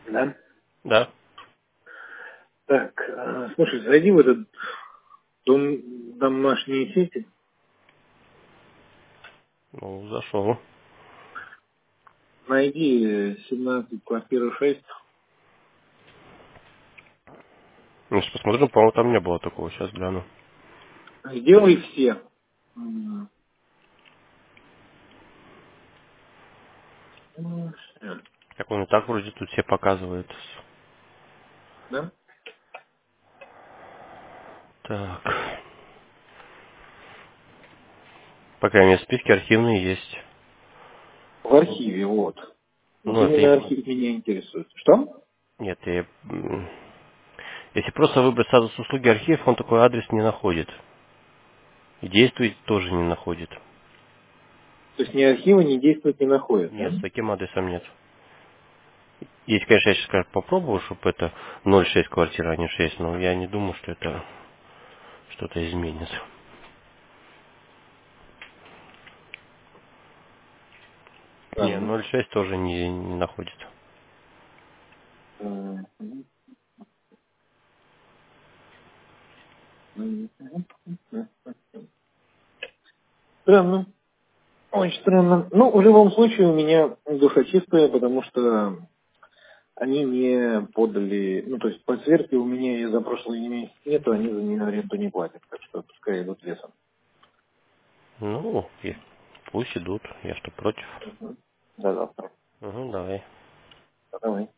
Да. Да. Так, слушай, зайди в этот домашние сети, Ну, зашел. найди 17 квартира 6, Ну, сейчас посмотрим, по-моему, там не было такого. Сейчас гляну. сделай все. Всё. Так он и так вроде тут все показывает. Да? Так. По крайней мере, списки архивные есть. В архиве, вот. Вот Ну, это не... именно архив меня интересует. Что? Нет, если просто выбрать сразу с услуги архив, он такой адрес не находит. И действует тоже не находит. То есть ни архива, ни действовать не находит, да? Нет, с таким адресом нет. Если, конечно, я сейчас скажу, попробую, чтобы это 0,6 квартира, а не 6, но я не думаю, что это что-то изменит. Не, Ладно. 0,6 тоже не находит. Странно. Очень странно. Ну, в любом случае у меня душа чистая, потому что они не подали, ну, то есть по сверке у меня и за прошлый месяц нету, они за нее аренду не платят, так что пускай идут лесом. Ну, пусть идут, я что против. До завтра. Угу, давай. Давай.